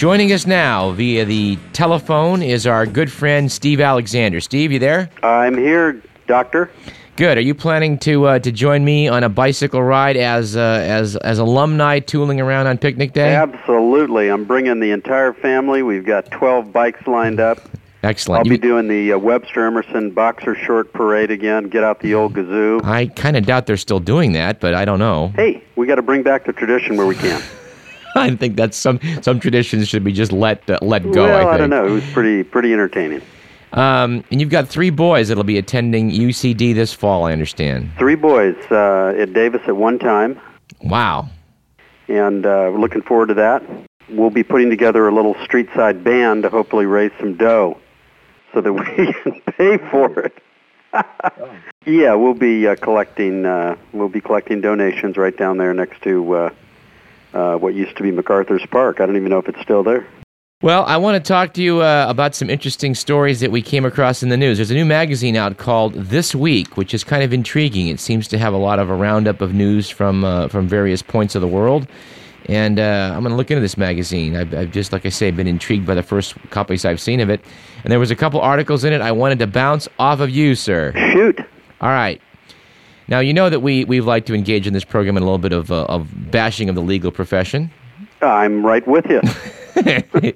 Joining us now via the telephone is our good friend Steve Alexander. Steve, you there? I'm here, Doctor. Good. Are you planning to join me on a bicycle ride as alumni tooling around on picnic day? Absolutely. I'm bringing the entire family. We've got 12 bikes lined up. Excellent. I'll be doing the Webster Emerson Boxer Short Parade again, get out the old kazoo. I kind of doubt they're still doing that, but I don't know. Hey, we got to bring back the tradition where we can. I think that's some traditions should be just let go. Well, I think. don't know. It was pretty entertaining. And you've got 3 boys that'll be attending UCD this fall, I understand. 3 boys at Davis at one time. Wow. And we're looking forward to that. We'll be putting together a little street side band to hopefully raise some dough so that we can pay for it. Yeah, we'll be collecting donations right down there next to what used to be MacArthur's Park. I don't even know if it's still there. Well, I want to talk to you about some interesting stories that we came across in the news. There's a new magazine out called This Week, which is kind of intriguing. It seems to have a lot of a roundup of news from various points of the world. And I'm going to look into this magazine. I've just, like I say, been intrigued by the first copies I've seen of it. And there was a couple articles in it I wanted to bounce off of you, sir. Shoot. All right. Now, you know that we've liked to engage in this program in a little bit of bashing of the legal profession. I'm right with you. All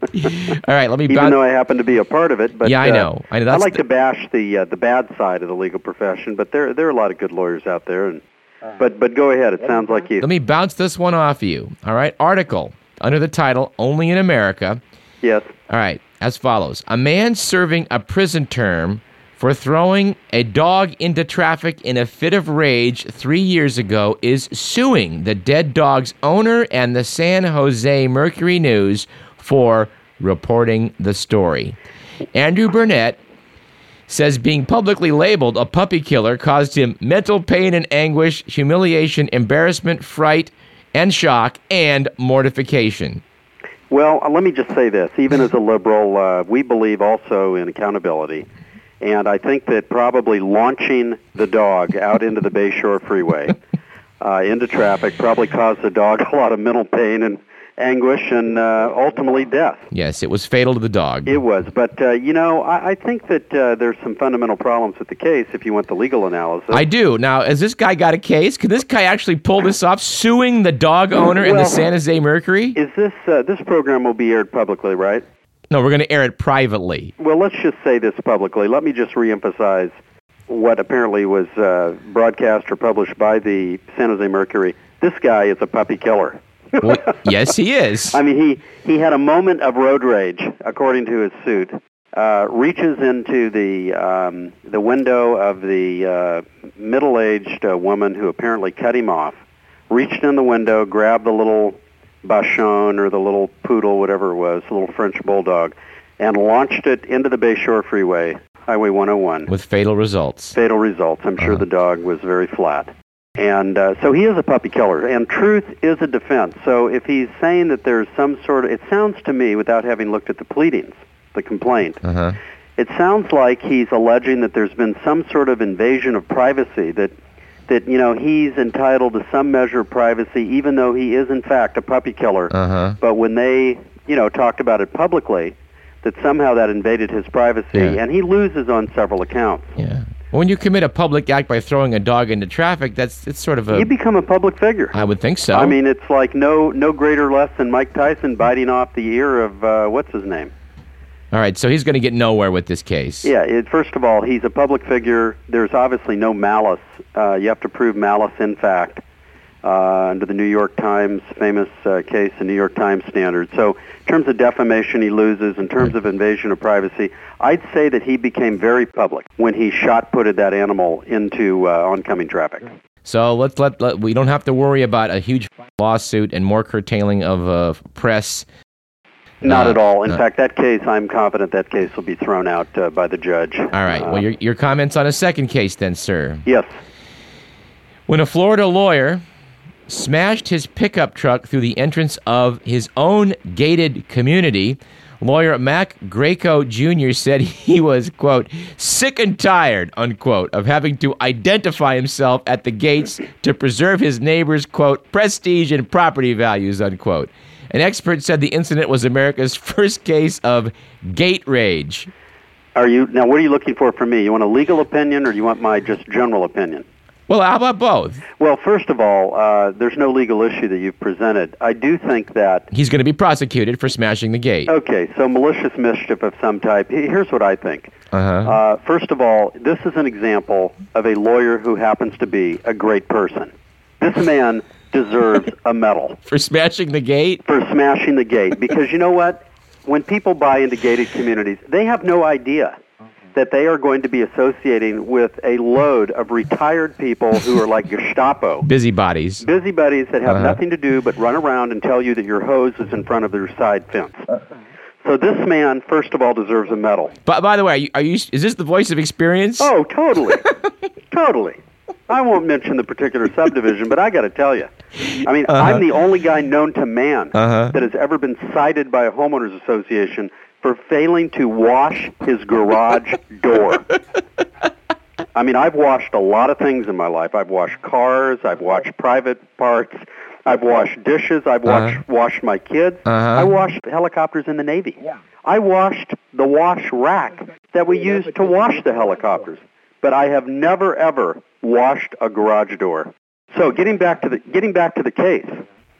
right, let me. Even though I happen to be a part of it, but yeah, I know. I like to bash the bad side of the legal profession, but there are a lot of good lawyers out there. And but go ahead. It sounds like you. Let me bounce this one off you. All right, article under the title "Only in America." Yes. All right, as follows: a man serving a prison term for throwing a dog into traffic in a fit of rage 3 years ago is suing the dead dog's owner and the San Jose Mercury News for reporting the story. Andrew Burnett says being publicly labeled a puppy killer caused him mental pain and anguish, humiliation, embarrassment, fright, and shock, and mortification. Well, let me just say this. Even as a liberal, we believe also in accountability. And I think that probably launching the dog out into the Bayshore Freeway, into traffic, probably caused the dog a lot of mental pain and anguish and ultimately death. Yes, it was fatal to the dog. It was. But, I think that there's some fundamental problems with the case if you want the legal analysis. I do. Now, has this guy got a case? Can this guy actually pull this off, suing the dog owner in the San Jose Mercury? Is this program will be aired publicly, right? No, we're going to air it privately. Well, let's just say this publicly. Let me just reemphasize what apparently was broadcast or published by the San Jose Mercury. This guy is a puppy killer. Well, yes, he is. I mean, he had a moment of road rage, according to his suit. Reaches into the window of the middle-aged woman who apparently cut him off. Reached in the window, grabbed the little Bachon or the little poodle, whatever it was, the little French bulldog, and launched it into the Bayshore Freeway, Highway 101. With fatal results. Fatal results. I'm sure the dog was very flat. And so he is a puppy killer, and truth is a defense. So if he's saying that there's some sort of, it sounds to me, without having looked at the pleadings, the complaint, it sounds like he's alleging that there's been some sort of invasion of privacy, that he's entitled to some measure of privacy, even though he is, in fact, a puppy killer. But when they, talked about it publicly, that somehow that invaded his privacy, and he loses on several accounts. Yeah. When you commit a public act by throwing a dog into traffic, it's sort of a... You become a public figure. I would think so. I mean, it's like no greater less than Mike Tyson biting off the ear of, what's his name? All right, so he's going to get nowhere with this case. Yeah, first of all, he's a public figure. There's obviously no malice. You have to prove malice in fact under the New York Times famous case, the New York Times standard. So in terms of defamation, he loses. In terms of invasion of privacy, I'd say that he became very public when he shot-putted that animal into oncoming traffic. So let's we don't have to worry about a huge lawsuit and more curtailing of press. Not at all. In fact, that case, I'm confident that case will be thrown out by the judge. All right. Well, your comments on a second case then, sir. Yes. When a Florida lawyer smashed his pickup truck through the entrance of his own gated community, lawyer Mac Greco Jr. said he was, quote, sick and tired, unquote, of having to identify himself at the gates to preserve his neighbor's, quote, prestige and property values, unquote. An expert said the incident was America's first case of gate rage. Now, what are you looking for from me? You want a legal opinion or do you want my just general opinion? Well, how about both? Well, first of all, there's no legal issue that you've presented. I do think that... He's going to be prosecuted for smashing the gate. Okay, so malicious mischief of some type. Here's what I think. First of all, this is an example of a lawyer who happens to be a great person. This man deserves a medal. For smashing the gate? For smashing the gate. Because you know what? When people buy into gated communities, they have no idea that they are going to be associating with a load of retired people who are like Gestapo. Busybodies. Busybodies that have nothing to do but run around and tell you that your hose is in front of their side fence. So this man, first of all, deserves a medal. But by the way, is this the voice of experience? Oh, totally. Totally. I won't mention the particular subdivision, but I got to tell you. I mean, I'm the only guy known to man that has ever been cited by a homeowners association for failing to wash his garage door. I mean, I've washed a lot of things in my life. I've washed cars. I've washed private parts. I've washed dishes. I've washed my kids. I washed helicopters in the Navy. I washed the wash rack that we use to wash the helicopters. But I have never, ever washed a garage door. So getting back to the case,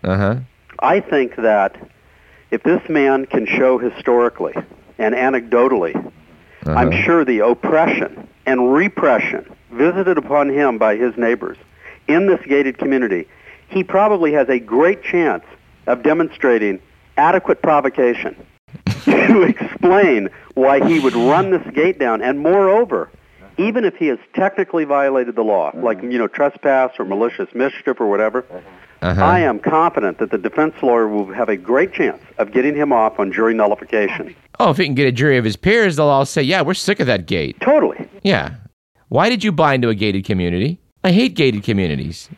I think that if this man can show historically and anecdotally, I'm sure the oppression and repression visited upon him by his neighbors in this gated community, he probably has a great chance of demonstrating adequate provocation to explain why he would run this gate down. And moreover, even if he has technically violated the law, like, trespass or malicious mischief or whatever, I am confident that the defense lawyer will have a great chance of getting him off on jury nullification. Oh, if he can get a jury of his peers, they'll all say, yeah, we're sick of that gate. Totally. Yeah. Why did you buy into a gated community? I hate gated communities.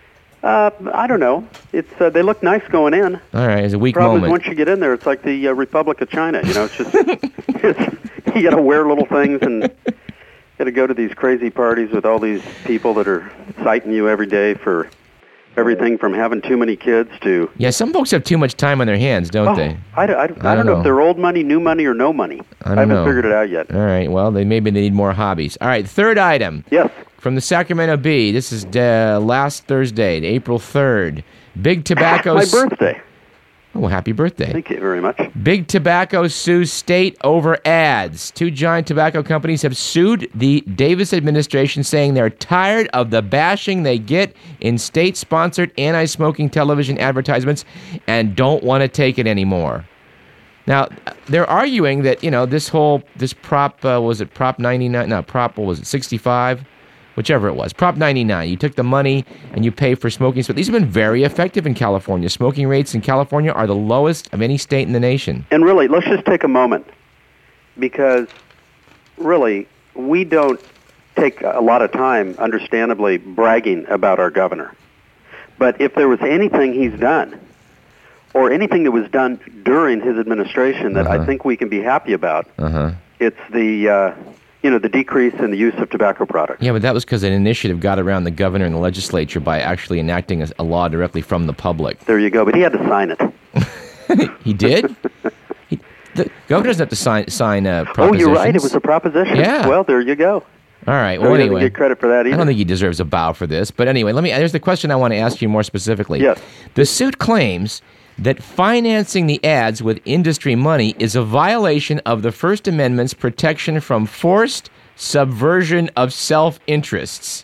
I don't know. It's they look nice going in. All right, it's a weak Problem moment. is, once you get in there, it's like the Republic of China. It's just you got to wear little things and got to go to these crazy parties with all these people that are citing you every day for everything from having too many kids to... Yeah, some folks have too much time on their hands, don't they? I don't know if they're old money, new money, or no money. I haven't figured it out yet. All right, well, maybe they need more hobbies. All right, third item. Yes. From the Sacramento Bee. This is last Thursday, April 3rd. Big Tobacco... My birthday. Oh, happy birthday. Thank you very much. Big Tobacco sues state over ads. Two giant tobacco companies have sued the Davis administration, saying they're tired of the bashing they get in state-sponsored anti-smoking television advertisements and don't want to take it anymore. Now, they're arguing that, this Prop, was it Prop 99? No, Prop, what was it, 65? Whichever it was, Prop 99. You took the money and you pay for smoking. So these have been very effective in California. Smoking rates in California are the lowest of any state in the nation. And really, let's just take a moment, because really, we don't take a lot of time, understandably, bragging about our governor. But if there was anything he's done, or anything that was done during his administration that I think we can be happy about, it's the decrease in the use of tobacco products. Yeah, but that was because an initiative got around the governor and the legislature by actually enacting a law directly from the public. There you go, but he had to sign it. He did? The governor doesn't have to sign propositions. Oh, you're right. It was a proposition. Yeah. Well, there you go. All right. So Well, he anyway, doesn't get credit for that either. I don't think he deserves a bow for this. But anyway, there's the question I want to ask you more specifically. Yes. The suit claims that financing the ads with industry money is a violation of the First Amendment's protection from forced subversion of self-interests.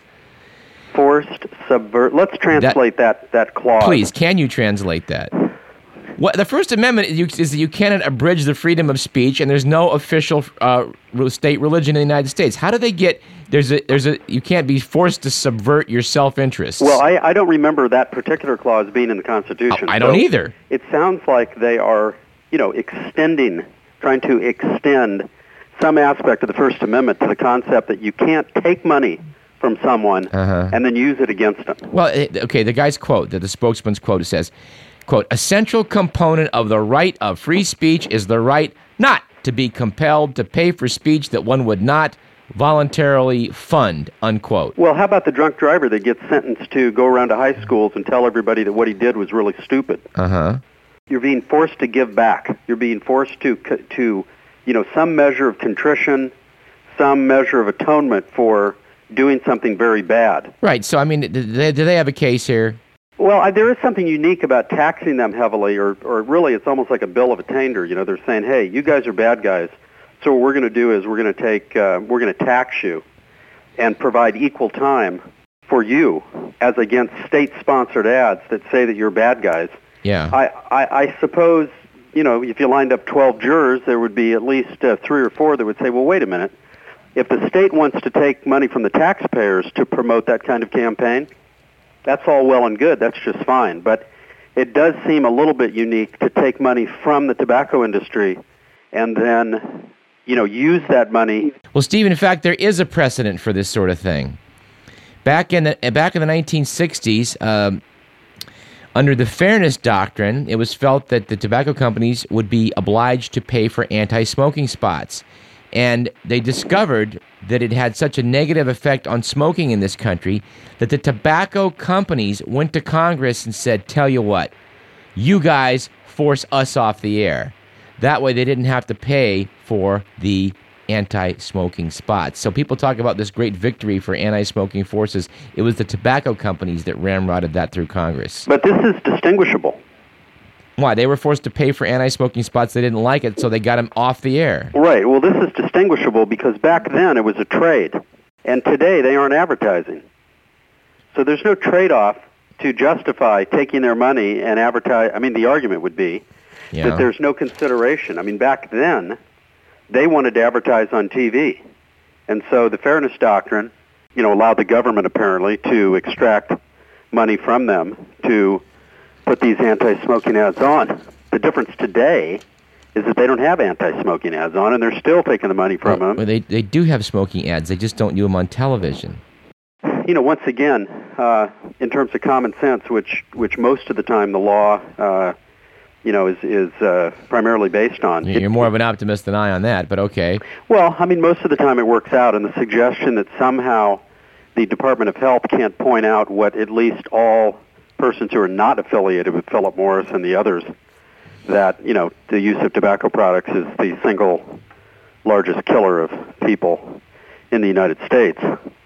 Let's translate that clause. Please, can you translate that? What the First Amendment is that you cannot abridge the freedom of speech, and there's no official state religion in the United States. How do they get? You can't be forced to subvert your self-interests. Well, I don't remember that particular clause being in the Constitution. I don't either. It sounds like they are, trying to extend some aspect of the First Amendment to the concept that you can't take money from someone and then use it against them. Well, okay, the guy's quote, the spokesman's quote, says, quote, "A central component of the right of free speech is the right not to be compelled to pay for speech that one would not voluntarily fund," unquote. Well, how about the drunk driver that gets sentenced to go around to high schools and tell everybody that what he did was really stupid? You're being forced to give back. You're being forced to some measure of contrition, some measure of atonement for doing something very bad. Right. So, I mean, do they have a case here? Well, there is something unique about taxing them heavily, or really it's almost like a bill of attainder. They're saying, hey, you guys are bad guys, so what we're going to do is we're going to tax you and provide equal time for you as against state-sponsored ads that say that you're bad guys. Yeah. I suppose, if you lined up 12 jurors, there would be at least 3 or 4 that would say, well, wait a minute. If the state wants to take money from the taxpayers to promote that kind of campaign, that's all well and good. That's just fine. But it does seem a little bit unique to take money from the tobacco industry and then, use that money. Well, Steve, in fact, there is a precedent for this sort of thing. Back in the 1960s, under the Fairness Doctrine, it was felt that the tobacco companies would be obliged to pay for anti-smoking spots. And they discovered that it had such a negative effect on smoking in this country that the tobacco companies went to Congress and said, tell you what, you guys force us off the air. That way they didn't have to pay for the anti-smoking spots. So people talk about this great victory for anti-smoking forces. It was the tobacco companies that ramrodded that through Congress. But this is distinguishable. Why? They were forced to pay for anti-smoking spots. They didn't like it, so they got them off the air. Right. Well, this is distinguishable because back then it was a trade, and today they aren't advertising. So there's no trade-off to justify taking their money and advertise. I mean, the argument would be that there's no consideration. I mean, back then they wanted to advertise on TV, and so the Fairness Doctrine, allowed the government apparently to extract money from them to put these anti-smoking ads on. The difference today is that they don't have anti-smoking ads on, and they're still taking the money from them. Well, they do have smoking ads. They just don't do them on television. Once again, in terms of common sense, which most of the time the law, is primarily based on. You're more of an optimist than I on that, but okay. Well, I mean, most of the time it works out, and the suggestion that somehow the Department of Health can't point out what at least all persons who are not affiliated with Philip Morris and the others, that, the use of tobacco products is the single largest killer of people in the United States.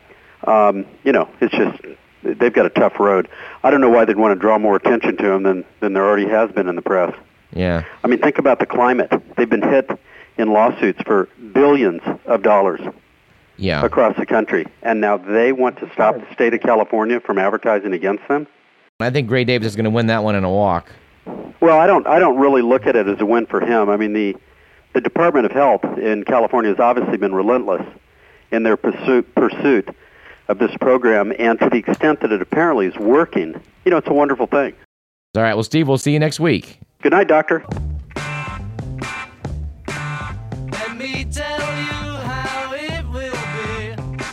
It's just, they've got a tough road. I don't know why they'd want to draw more attention to them than there already has been in the press. Yeah. I mean, think about the climate. They've been hit in lawsuits for billions of dollars across the country, and now they want to stop the state of California from advertising against them? I think Gray Davis is going to win that one in a walk. Well, I don't really look at it as a win for him. I mean, the Department of Health in California has obviously been relentless in their pursuit of this program, and to the extent that it apparently is working, it's a wonderful thing. All right, well, Steve, we'll see you next week. Good night, Doctor. Let me tell you how it will be.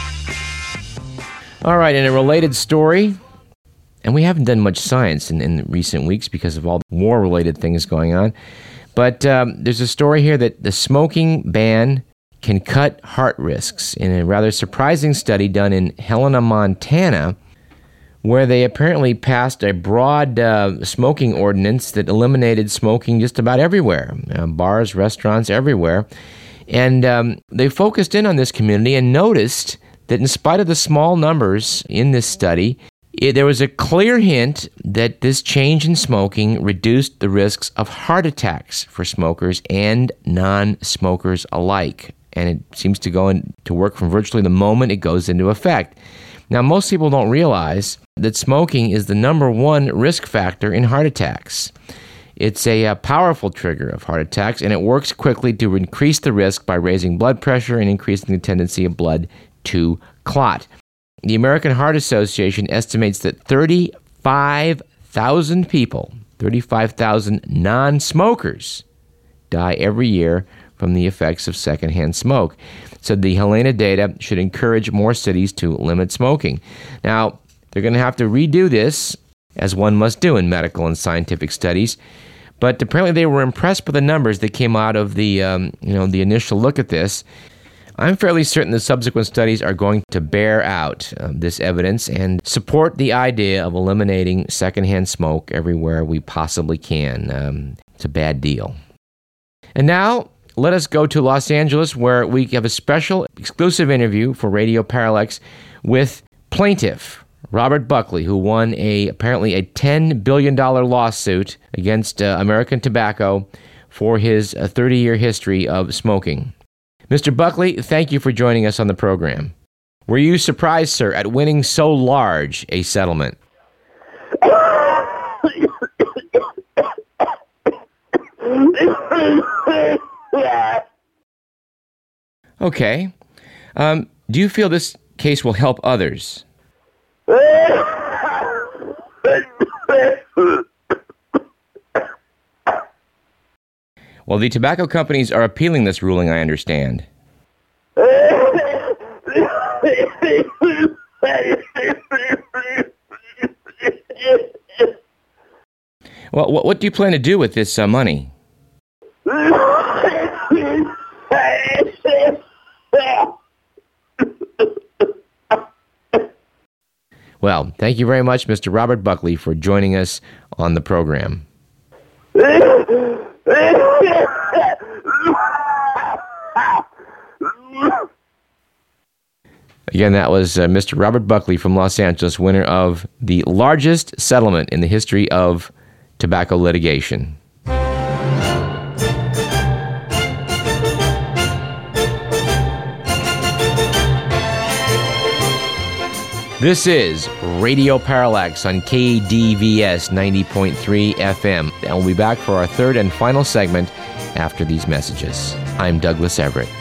All right, in a related story, and we haven't done much science in recent weeks because of all the war-related things going on, but there's a story here that the smoking ban can cut heart risks in a rather surprising study done in Helena, Montana, where they apparently passed a broad smoking ordinance that eliminated smoking just about everywhere, bars, restaurants, everywhere. And they focused in on this community and noticed that in spite of the small numbers in this study, there was a clear hint that this change in smoking reduced the risks of heart attacks for smokers and non-smokers alike. And it seems to go into work from virtually the moment it goes into effect. Now, most people don't realize that smoking is the number one risk factor in heart attacks. It's a powerful trigger of heart attacks, and it works quickly to increase the risk by raising blood pressure and increasing the tendency of blood to clot. The American Heart Association estimates that 35,000 people, 35,000 non-smokers, die every year from the effects of secondhand smoke. So the Helena data should encourage more cities to limit smoking. Now, they're going to have to redo this, as one must do in medical and scientific studies. But apparently they were impressed with the numbers that came out of the initial look at this. I'm fairly certain the subsequent studies are going to bear out this evidence and support the idea of eliminating secondhand smoke everywhere we possibly can. It's a bad deal. And now, let us go to Los Angeles, where we have a special exclusive interview for Radio Parallax with plaintiff Robert Buckley, who won apparently a $10 billion lawsuit against American Tobacco for his 30-year history of smoking. Mr. Buckley, thank you for joining us on the program. Were you surprised, sir, at winning so large a settlement? Okay. Do you feel this case will help others? Well, the tobacco companies are appealing this ruling, I understand. Well, what do you plan to do with this money? Well, thank you very much, Mr. Robert Buckley, for joining us on the program. Again, that was Mr. Robert Buckley from Los Angeles, winner of the largest settlement in the history of tobacco litigation. This is Radio Parallax on KDVS 90.3 FM, and we'll be back for our third and final segment after these messages. I'm Douglas Everett.